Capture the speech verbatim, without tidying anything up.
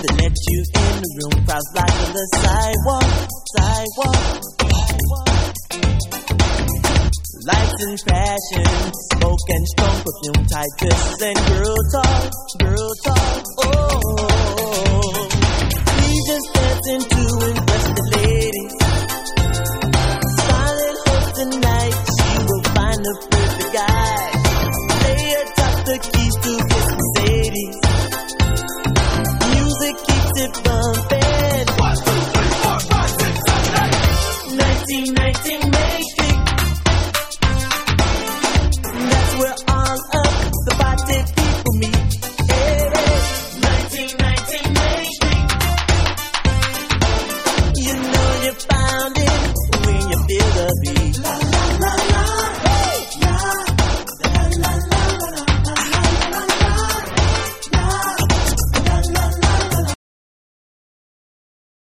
that let you in the room, crowds blocking the sidewalk, sidewalk. Lights and passion, smoke and strong perfume, tight dresses and girl talk, girl talk. Oh.